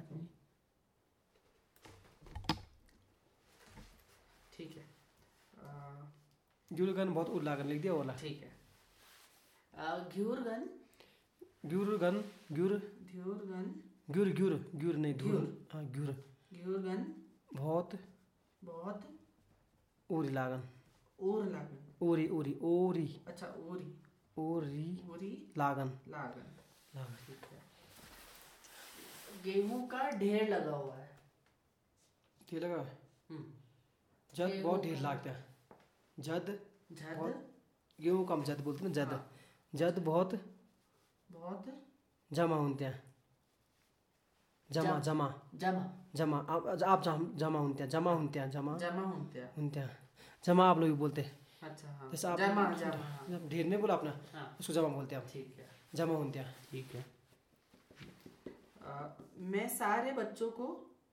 नहीं। ठीक है। ग्यूरगन बहुत उर लागन लिख दिया ओला। ठीक है। घ्यूरगन। ग्यूरगन ग्यूर घ्यूरगन। ग्यूर ग्यूर ग्यूर नहीं धूर। घ्यूर। हाँ ग्यूर घ्यूरगन। बहुत बहुत उरी लागन। ओर लागन। ओरी ओरी ओरी अच्छा ओरी। ओरी ओरी लागन लागन। लागन। ठीक है। गेहूं का ढेर लगा हुआ है। क्या लगा? जद गेहूं बहुत ढेर का- लागते हैं। जद झद। बहुत गेहूं का हम जद बोलते हैं ना, जद। हाँ। जद बहुत बहुत जमा होते हैं। जमा जमा जमा। जमा आप जमा होते हैं, जमा होते हैं, जमा जमा होते हैं। होते हैं। जमा आप लोग भी बोलते हैं। अच्छा हाँ। जैसे आप जमा जमा हाँ। जब ढेर नहीं बोला अपना, हाँ उसको जमा बोलते हैं हम। ठीक है। जमा होते हैं। ठीक है। मैं सारे बच्चों को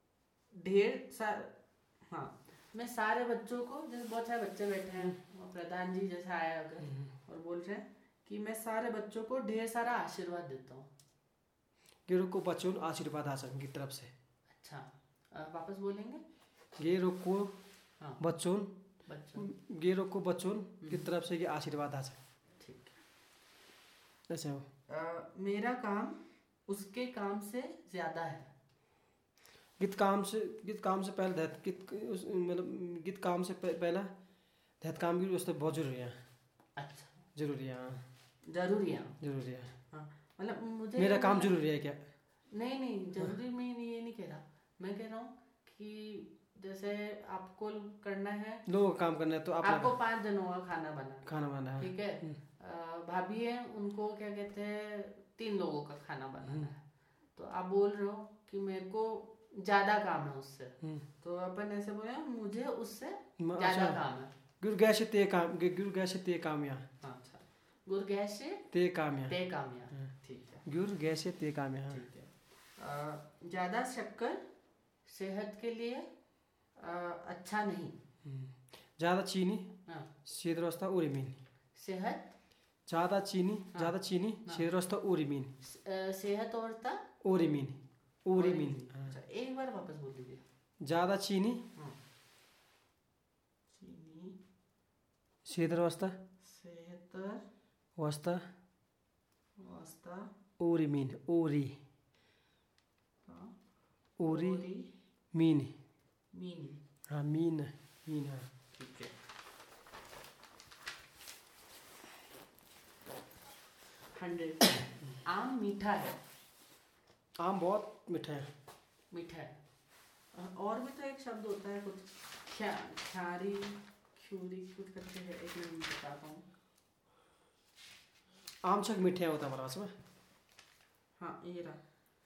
हाँ, मैं सारे बच्चों को, जैसे बहुत सारे बच्चे बैठे हैं और प्रधान जी जैसे आया अगर और बोल रहे हैं कि मैं सारे बच्चों को ढेर सारा आशीर्वाद देता हूँ। गेरो को बच्चों आशीर्वाद हासिल की तरफ से। अच्छा वापस बोलेंगे। गेरो को हाँ बच्चों बच्चों। गेरो को बच्चों की तरफ से ये आशीर्वाद हासिल। ठीक ऐसे हो। है। मेरा काम उसके काम से ज्यादा है। गीत काम से पहले दैत मतलब गीत काम से पहला दैत काम भी उससे बहुत जरूरी है। अच्छा जरूरी है। हाँ जरूरी है। जरूरी है। हाँ मतलब मुझे मेरा काम जरूरी है क्या? नहीं जरूरी मैं ये नहीं कह रहा। मैं कह रहा हूँ कि जैसे आपको करना है, लोगों का काम करना है तो आपको 5 जनों का खाना बनाना है। ठीक है। भाभी है, उनको क्या कहते हैं 3 लोगों का खाना बनाना है। तो आप बोल रहे हो कि मेरे को ज्यादा काम है उससे, तो अपन ऐसे बोले मुझे उससे ज्यादा काम है। गुरु गैसे ते काम या। अच्छा गुरु गैसे ते काम या। ठीक है। गुरु गैसे ते काम या। ठीक है। ज्यादा शक्कर सेहत के लिए अच्छा नहीं। ज्यादा चीनी हाँ। शीतवस्था उरिमीन। सेहत ज्यादा चीनी शीतवस्था उरिमीन। सेहत और था उरिमीन। अच्छा एक बार वापस बोल दीजिए। ज्यादा चीनी चीनी शीतवस्था सेहत वस्ता वास्ता उरिमीन उरी मीन। मीन। हाँ मीन हाँ। ठीक है। 100। आम मीठा है। आम बहुत मीठा है। मीठा है। और भी तो एक शब्द होता है कुछ ख्यारी ख्यूरी कुछ करके है, एक मिनट बताता हूँ। आम छक मीठा होता है हमारे पास में। हाँ ये रहा।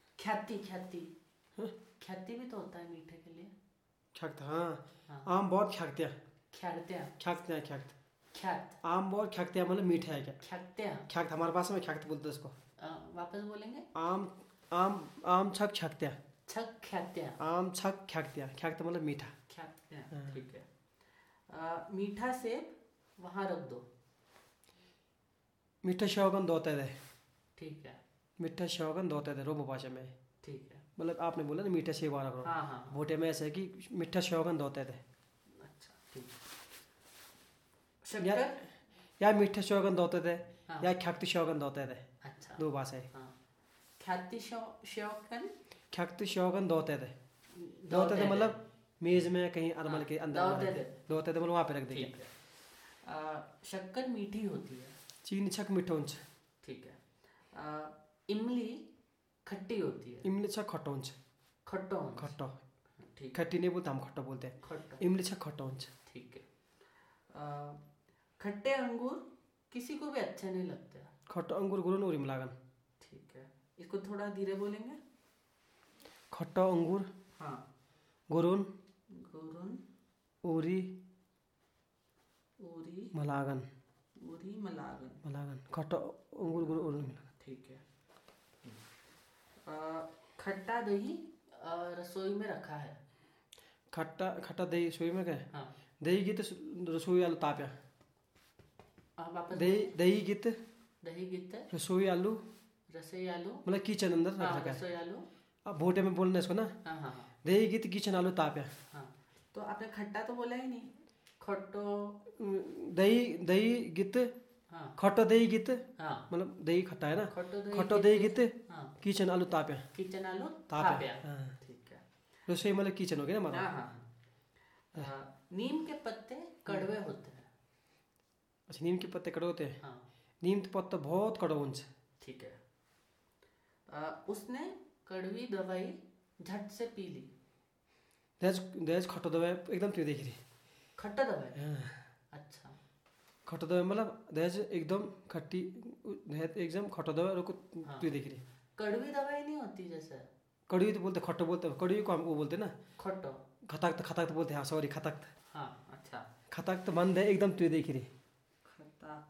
ख्याति भी तो होता है मीठे के लिए। ख्यात हाँ। आम बहुत ख्याते हैं। ख्यात आम बहुत ख्याते हैं मतलब मीठा है क्या? ख्यात हमारे पास में ख्यात बोलते हैं उसको। वापस बोलेंगे। आम छक ख्याते हैं। आम छक ख्याते हैं। ख्यात मतलब मीठा। ठीक है। मीठा सेब वहाँ रख दो। मीठा शौगन दोते दे। ठीक है। मीठा शौगन दोते दे रोबो भाषा में। ठीक है। मतलब आपने बोला ना मीठा सेब वाला करो। हाँ। भोटे में ऐसा है कि मीठा शौगन दोते दे। अच्छा ठीक है। शक्कर या मीठा शौगन दोते दे हाँ। या ख्याति शौगन दोते दे। अच्छा 2 भाषा है। हाँ। ख्याति शौगन ख्याति शौगन दोते दे मतलब मेज में कहीं अरमल के अंदर दोते दे मतलब वहाँ पे रख देंगे। शक्कर मीठी होती है। चीनी छक मिठोंच। ठीक है। इमली खट्टी होती है। इमली छक खटोंच। खट्टो ठीक। खट्टी नहीं बोलते हम, खट्टो बोलते हैं। खट्टो। इमली छक खटोंच। ठीक है। खट्टे अंगूर किसी को भी अच्छे नहीं लगते। खट्टो अंगूर गुरुन उरी मिलागन। ठीक है। इसको थोड़ा धीरे बोलेंगे। खट्टो अंगूर हाँ। गुरुन उरी मलागन। खट्टो अंगूर गुरुन उरी मलागन। ठीक है। खट्टा दही रसोई में रखा है। खट्टा दही रसोई में गए। हाँ। दही गीत रसोई आलू ताप्या। दही गीत रसोई आलू रसोई आलू मतलब किचन अंदर रख रखा रसोई आलू अब भोटे में बोलना इसको ना। हाँ हाँ दही गीत किचन आलू ताप्या। हाँ। तो आपने खट्टा तो बोला ही नहीं, खट्टो। दही दही गीत, हाँ खट्टो दही गीत, हाँ, मतलब दही खट्टा है ना। खट्टो खट्टो दही गीत, हाँ, किचन आलू ताप्या। किचन आलू ताप्या, थाप्या। हाँ। ठीक है। रसोई मतलब किचन हो गया ना हाँ हमारा। हाँ। नीम के पत्ते कड़वे होते हैं। अच्छा, नीम के पत्ते कड़वे होते हैं। हाँ नीम के पत्ता बहुत कड़वा हुन्छ। ठीक है। उसने कड़वी दवाई झट से पी ली। दहेज खट्टो दबाई एकदम त्यो देखिरे। खट्टा दवाई, हाँ। अच्छा। खट्टो दबाई मतलब दहेज एकदम खट्टी, दहेज एकदम खट्टो दबाई रुको हाँ। त्यो देखिरे। कड़वी दवाई नहीं होती जैसे। कड़वी तो बोलते, खट्टो बोलते, कड़वी को हम वो बोलते ना। खट्टो, खताक तो बोलते, हाँ सॉरी, खताक। हाँ अच्छा। खताक तो मन दे एकदम त्यो देखिरे। खताक्त,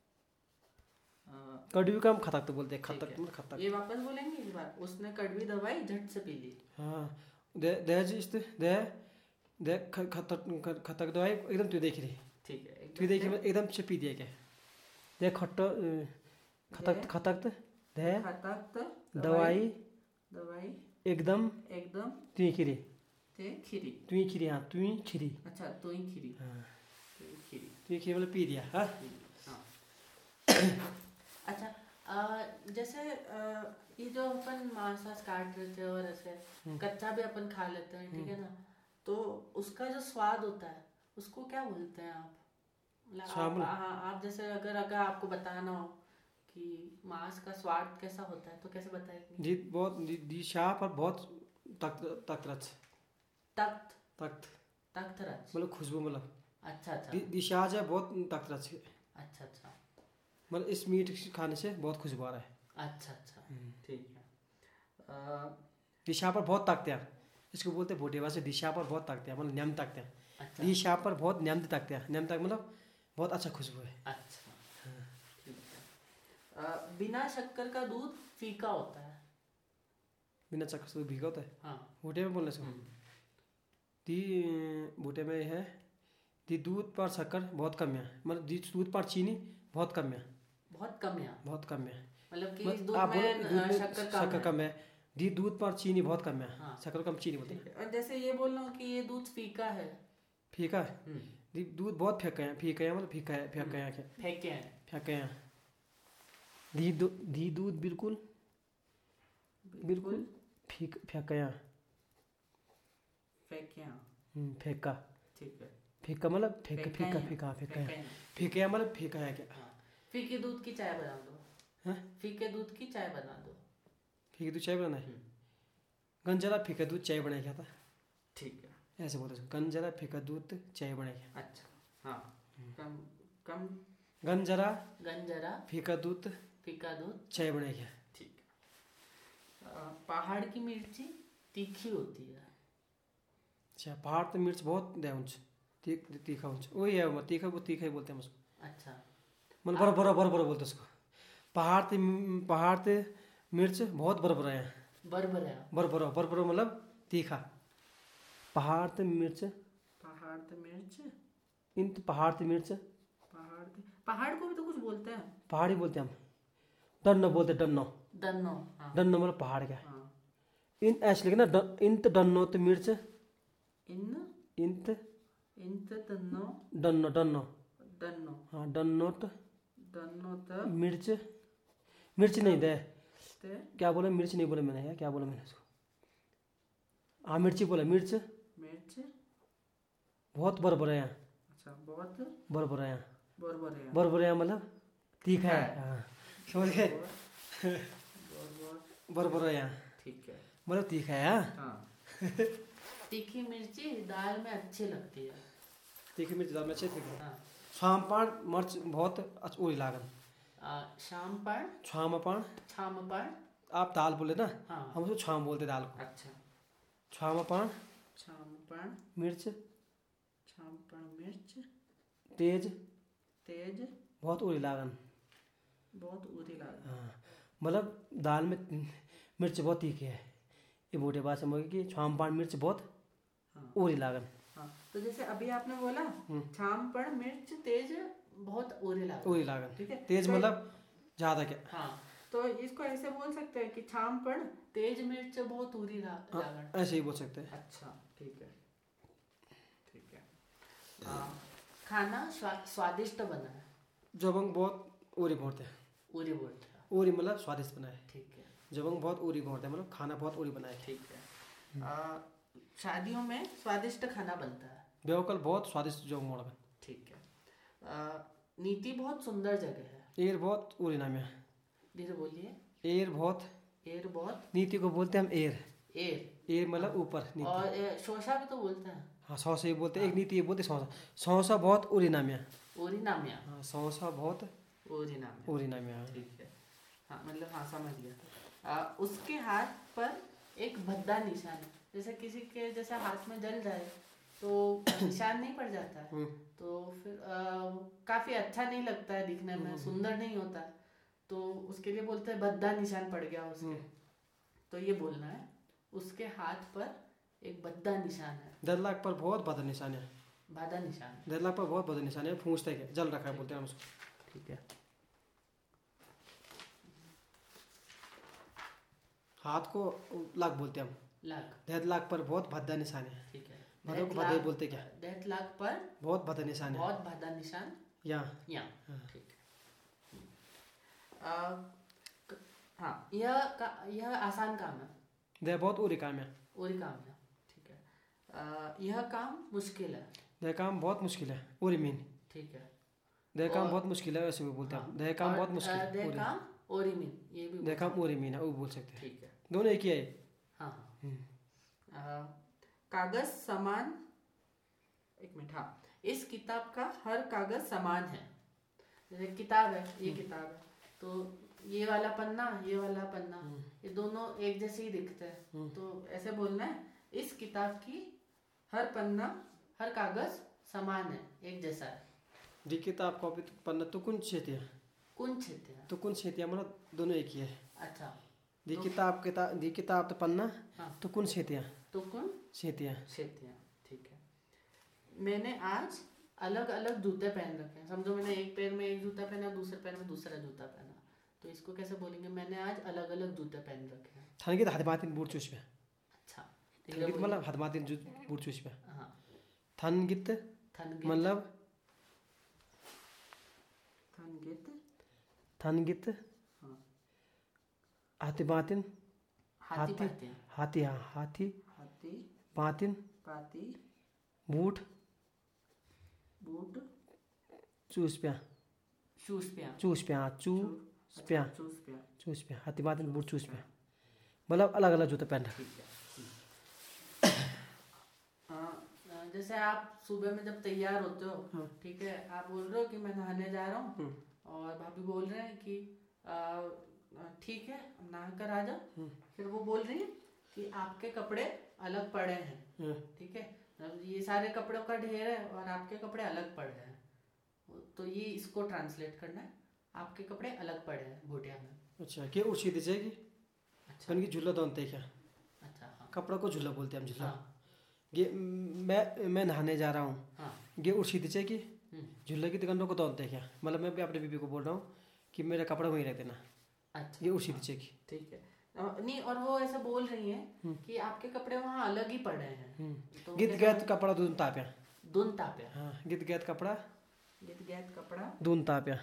कड़वी को हम खताक तो बोलते हैं। ठीक खताक है। मतलब खताक। ये वापस बोलेंगे इस बार। उसने कड़वी दवाई झट से पी ली। हाँ, दहेज इस दे खताक दवाई एकदम त्यो देखिरे। ठीक है। त्यो देखिरे एकदम से पी दिया क्या। दे खट्टो खताक दे खताक्त दवाई दवाई एकदम एकदम तुई खिरी। ते खीरी। तुई खिरी, हाँ तुई खिरी। अच्छा, तो ही खीरी। हाँ, तुई खीरी। तुई खिरी मतलब पी दिया। हाँ, हाँ। अच्छा, जैसे ये जो अपन मांस वास काट रहे थे और ऐसे कच्चा भी अपन खा लेते हैं, ठीक है ना, तो उसका जो स्वाद होता है उसको क्या बोलते हैं आप? मतलब आप जैसे अगर आपको बताना हो कि मांस का स्वाद कैसा होता है तो कैसे बताएंगे? जी बहुत दी शाह पर बहुत तख्त रच। तख्त, तख्त तख्तरच, मतलब खुशबू, मतलब अच्छा अच्छा दी शाह जो है बहुत तख्त रच। अच्छा अच्छा मतलब इस मीट खाने से बहुत खुशबू आ रहा है। अच्छा अच्छा, ठीक है। दिशा पर बहुत ताकते हैं, इसको बोलते हैं भोटे भाषा। दिशा पर बहुत ताकते हैं, मतलब न्याम ताकते हैं। अच्छा दिशा पर बहुत न्याम ताकते हैं। न्याम ताक मतलब बहुत अच्छा खुशबू है। अच्छा, ठीक है। बिना शक्कर का दूध फीका होता है। बिना चक्कर से भीगा होता है। हाँ। भोटे में बोलने से दी भोटे में है दी दूध पर शक्कर बहुत कम है, मतलब दी दूध पर चीनी बहुत कम है। बहुत कम है, बहुत कम है, मतलब कि मतलब दूध आप बोलो में दूध में शक्कर कम है। दी दूध पर चीनी बहुत कम है। हाँ। शक्कर कम, चीनी बोलते हैं। ठीक है। और जैसे ये बोल रहा हूँ कि ये दूध फीका है। फीका है, दी दूध बहुत फेंका है। फीका है मतलब फीका है, फेंका है, फेंके हैं, फेंके हैं। दी दूध बिल्कुल बिल्कुल फेंका है। फेंके हैं, फेंका, ठीक है। फीका मतलब फीका फीका फीका फीका है। फीका मतलब फीका है क्या। हाँ। फीके दूध की चाय बना दो। हाँ? फीके दूध की चाय बना दो। फीके दूध चाय बनाना है। गंजरा फीका दूध चाय बनाया क्या था। ठीक है, ऐसे बोलते हैं, गंजरा फीका दूध चाय बनाया। अच्छा, हाँ। कम कम गंजरा गंजरा फीका दूध फीका दूध चाय बनाया। ठीक है। पहाड़ की मिर्ची तीखी होती है। अच्छा, पहाड़ तो मिर्च बहुत दे हुन्छ, तीखा हुन्छ। वही है वो तीखा ही बोलते हैं उसको। अच्छा, मतलब बड़ा बोलते हैं उसको। पहाड़ ते मिर्च बहुत बड़ा है। बरबरा, बड़ा मतलब तीखा। पहाड़ ते मिर्च, पहाड़ ते मिर्च, पहाड़ ते मिर्च, पहाड़ को भी तो कुछ बोलते हैं। पहाड़ी बोलते हैं हम। डन्नो बोलते, डन्नो। दन्नो, हाँ। डन्नो मतलब पहाड़ क्या। हाँ। इन ऐसे लिखना, इंत डन्नो तो मिर्च, इंत दन्नो, डन्नो डन्नो, दन्नो, हाँ डन्नोट दन्नो त मिर्च नहीं दे। ते क्या बोला, मिर्च नहीं बोला मैंने यार, क्या बोला मैंने उसको। हाँ मिर्ची बोला, मिर्च मिर्च बहुत बड़ा है। अच्छा, बहुत बड़ा है, बरबरा है मतलब तीखा है। हाँ समझ गए, बड़ा है ठीक है। मतलब तीखा है। हाँ। तीखी मिर्ची दाल में अच्छी लगती है। तीखी मिर्च दाल में अच्छी तीखी। हाँ। छामपान मर्च बहुत अच्छी लागन। शामपान, छामपान, आप दाल बोले ना। हाँ। हम उसको छाम बोलते दाल को। अच्छा, छामपान मिर्च मिर्च तेज बहुत उड़ी लागन। हाँ मतलब दाल में मिर्च बहुत तीखी है। ये बूढ़े बात समझ कि छामपान मिर्च बहुत उड़ी लागन। हाँ। तो जैसे अभी आपने बोला मिर्च तेज बहुत ओरे लागन। उड़ी लागन, ठीक है। तेज मतलब ज्यादा क्या। हाँ। तो इसको ऐसे बोल सकते हैं कि छाम पड़ तेज मिर्च बहुत उरी लागण। ऐसे ही बोल सकते हैं। अच्छा ठीक है ठीक है। खाना स्वादिष्ट बना है। जबंग बहुत उरी भरते हैं। उरी बोलते हैं। उरी मतलब स्वादिष्ट बना है। ठीक है। जबंग बहुत उरी भरते हैं मतलब खाना बहुत उरी बना है। ठीक है। शादियों में स्वादिष्ट खाना बनता है। बेवकल बहुत स्वादिष्ट जो मोड़ में। ठीक है। नीति बहुत सुंदर जगह है। एर बहुत उरी नाम है। धीरे बोलिए। एर बहुत। एर बहुत। नीति को बोलते हैं हम एर। एर। एर मतलब ऊपर नीति। और शोषा भी तो बोलते हैं। हाँ सौसा ही बोलते हैं। एक नीति ये बोलते सौसा। सौसा बहुत उरी नाम है। ओरी नामिया। हाँ सौसा बहुत ओरी नामिया। उरी नाम है। ठीक है। हाँ मतलब हाँ समझ गया। उसके हाथ पर एक भद्दा निशान है। जैसे किसी के जैसे हाथ में जल जाए तो निशान नहीं पड़ जाता है तो फिर काफी अच्छा नहीं लगता है दिखने में, सुंदर नहीं होता, तो उसके लिए बोलते हैं भद्दा निशान पड़ गया उसके। तो ये बोलना है उसके हाथ पर एक भद्दा निशान है। दरलाक पर बहुत भद्दा निशान है। भद्दा निशान। दरलाक पर बहुत भद्दा निशान है। पूछते हैं जल रखा है बोलते हैं हम उसको। ठीक है। हाथ को लाख बोलते हैं हम। लाख। डेढ़ लाख पर बहुत भद्दा निशान है। ठीक है। भद्दों को भद्दे बोलते क्या? 1.5 लाख पर बहुत भद्दा निशान है। बहुत भद्दा निशान। यहाँ। ठीक है। हाँ यह आसान काम है। यह बहुत उरी काम है। उरी काम है। ठीक है। यह काम मुश्किल है। यह काम बहुत मुश्किल है। उरी मीन। ठीक है। यह काम बहुत मुश्किल है वैसे भी बोलते हैं। यह काम बहुत मुश्किल है। यह काम ओरी मीन ये भी। यह काम उरी मीन है वो बोल सकते हैं। ठीक है। दोनों एक ही है। हाँ। कागज समान। एक मिनट। हाँ इस किताब का हर कागज समान है। जैसे किताब है, ये किताब है तो ये वाला पन्ना ये वाला पन्ना ये दोनों एक जैसे ही दिखते हैं, तो ऐसे बोलना है इस किताब की हर पन्ना हर कागज समान है, एक जैसा है। दी किताब कॉपी पन्ना तो कुन छेतिया। कुन छेतिया। तो कुन छेतिया मतलब दोनों एक ही है। अच्छा। दी किताब तो पन्ना। हाँ। तो कुन छेतिया। तो कुन छेतिया। छेतिया। ठीक है। मैंने आज अलग अलग जूते पहन रखे हैं। समझो मैंने एक पैर में एक जूता पहना, दूसरे पैर में दूसरा जूता पहना, तो इसको कैसे बोलेंगे? मैंने आज अलग अलग जूते पहन रखे हैं। थानगित हदमातिन बूट चूस पे। अच्छा। थानगित मतलब हदमातिन बूट चूस पे। हाँ। थानगित मतलब थानगित हाँ। हदमातिन हाथी हाथी हाँ हाथी पातिन पाती बूट बूट चूस पे चूस पे चूस पे हाँ चूस पे चूस पे हाथी पातिन बूट चूस पे मतलब अलग अलग जूते पहन रखे। जैसे आप सुबह में जब तैयार होते हो, ठीक है, आप बोल रहे हो कि मैं नहाने जा रहा हूँ और भाभी बोल रहे हैं कि ठीक है नहा कर आ जाओ, फिर वो बोल रही है कि आपके कपड़े अलग पड़े हैं, ठीक है, ये सारे कपड़ों का ढेर है और आपके कपड़े अलग पड़े हैं, तो ये इसको ट्रांसलेट करना है, आपके कपड़े अलग पड़े हैं भोटिया में। अच्छा क्या उसी दीजिएगी? अच्छा की झूला दोनते क्या? अच्छा हाँ। कपड़ा को झूला बोलते हैं हम झूला। ये मैं नहाने जा रहा हूँ। हाँ। ये उसी दीजिएगी झूला की दुकानों को दोनते क्या? मतलब मैं भी अपने बीबी को बोल रहा हूँ कि मेरा कपड़ा वहीं रख देना। अच्छा। ये उसी दीजिएगी। ठीक है। नहीं और वो ऐसा बोल रही हैं कि आपके कपड़े वहाँ अलग ही पड़े हैं। तो गित गैत कपड़ा दून ताप्या। दून ताप्या। हाँ गित गैत कपड़ा दून ताप्या।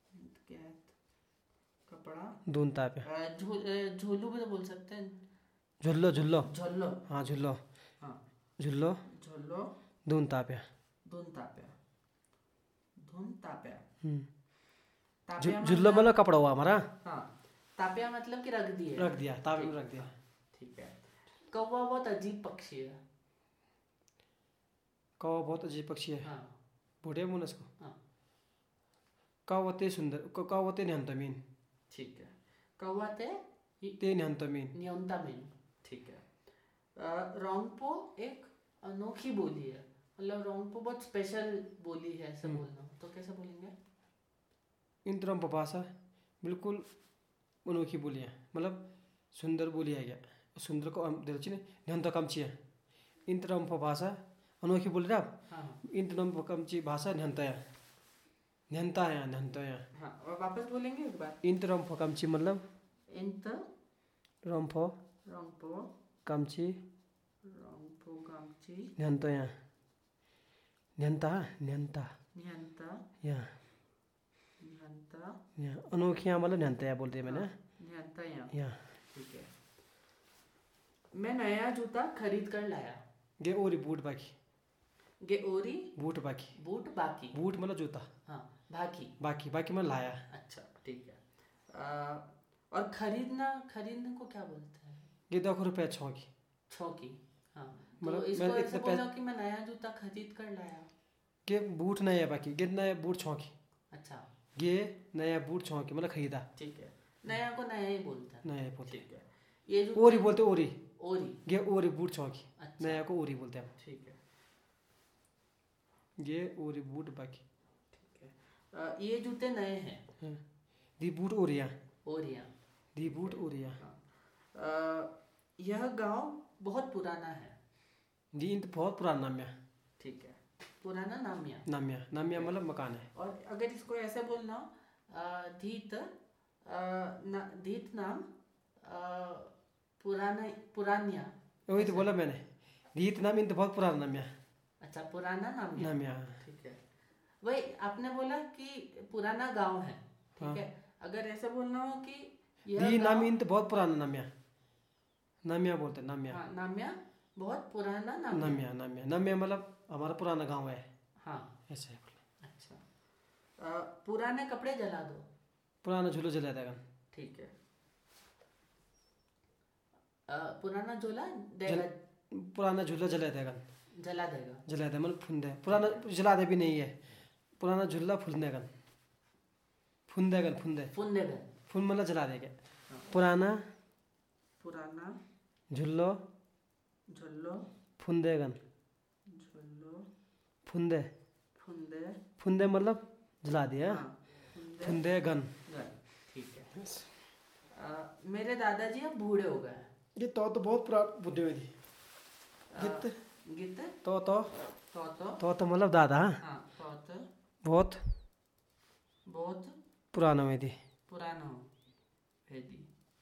कपड़ा दून ताप्या। झोलू भी तो बोल सकते हैं। झुल्लो झुल्लो। झुल्लो। हाँ झुल्लो। हाँ झुल्लो झुल्लो दून ताप्या। दून ताप्या। धुन ताप्या। झुल्लो मतलब कपड़ा हुआ हमारा। हाँ ताप्या मतलब कि रख दिया। रख दिया ताप्या में रख दिया। ठीक है। कौवा बहुत अजीब पक्षी है। कौवा बहुत अजीब पक्षी है। हाँ। बूढ़े मुन इसको। हाँ। कौवते सुंदर कौवते न्यंतमीन। ठीक है। कौवते ते न्यंतमीन। न्यूनतमीन। ठीक है। रोंगपो एक अनोखी बोली है, मतलब रोंगपो बहुत स्पेशल बोली है ऐसे बोलना, तो कैसे बोलेंगे? इंतरम भाषा बिल्कुल अनोखी बोली है, मतलब सुंदर बोली है क्या? सुंदर को दिलची ने न्यंत कमची है। इंतरम भाषा अनोखी बोली रहा आप। हाँ। इंतरम कमची भाषा न्यंता है। हाँ और वापस बोलेंगे एक बार। इंतरम कमची मतलब इंत रम्फो रंपो काम्ची रंपो गामची न्यन्तो यहाँ न्यन्ता न्यन्ता न्यंता यहाँ न्यंता यहाँ अनोखी यहाँ मतलब न्यन्ता यहाँ बोलते हैं मैंने न्यंता यहाँ। यहाँ ठीक है। मैं नया जूता खरीद कर लाया। गे ओरी बूट बाकी गे ओरी बूट बाकी बूट बाकी बूट मतलब जूता हाँ बाकी बाकी बाकी मतलब लाया अच्छा ठीक है। और खरीदने को क्या बोलते हैं? गे 2 रुपया छौकी छौकी हाँ। तो मतलब इसको मैं ऐसे इतने बोलो कि मैं नया जूता खरीद कर लाया। गे बूट नया बाकी गे नया बूट छौकी अच्छा गे नया बूट छौकी मतलब खरीदा ठीक है। नया को नया ही बोलते हैं। नया बोलते ठीक है। ये जो ओरी बोलते ओरी ओरी गे ओरी बूट छौकी अच्छा नया को ओरी बोलते हैं ठीक है गे ओरी बूट बाकी ठीक है। ये जूते नए हैं। दी बूट ओरिया ओरिया दी बूट ओरिया यह गांव बहुत पुराना है। दी इंत बहुत पुराना नाम्या ठीक है। पुराना नामिया नाम्या नाम्या मतलब मकान है और अगर इसको ऐसे बोलना धीत धीत नाम पुरानिया वही तो बोला मैंने दीत नाम इंत बहुत पुराना नाम्या अच्छा पुराना नामिया नाम्या ठीक है। वही आपने बोला कि पुराना गांव है ठीक है। अगर ऐसे बोलना हो कि दी नाम इंत बहुत पुराना नाम्या नाम्या बोलते हैं नाम्या हाँ नामिया बहुत पुराना नामिया नाम्या नाम्या नाम्या मतलब हमारा पुराना गांव है हाँ ऐसे है अच्छा। पुराने कपड़े जला दो। पुराना झूलो जला देगा ठीक है। पुराना झोला देगा पुराना झूला जला देगा जला देगा जला दे मतलब फुन दे पुराना जला दे भी नहीं है पुराना झूला फुल देगा फुन देगा फुन दे फुन देगा फुन मतलब जला देगा पुराना पुराना झुल्लो झुल्लो फुन देगा झुल्लो फुंदे फुंदे फुंदे मतलब जला दिया फुंदे गन ठीक है। मेरे दादाजी अब बूढ़े हो गए। ये तो बहुत पुराना बुढ़े हुए थी गित गीत तो मतलब दादा हाँ बहुत बहुत पुराना हुई थी पुराना हो वेदी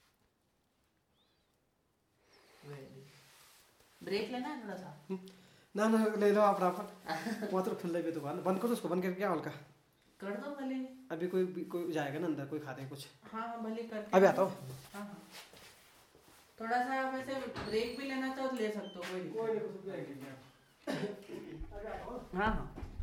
ब्रेक लेना है थोड़ा सा ना ना ले लो आप राफत वो तो खुल लगे दुकान बंद करो उसको बंद करके क्या हल्का कर दो भले। अभी कोई जाएगा ना अंदर कोई खाते हैं कुछ हाँ हाँ भले कर अभी आता हूँ हाँ हाँ थोड़ा सा आप ऐसे ब्रेक भी लेना चाहो तो ले सकते हो कोई कोई नहीं हाँ हाँ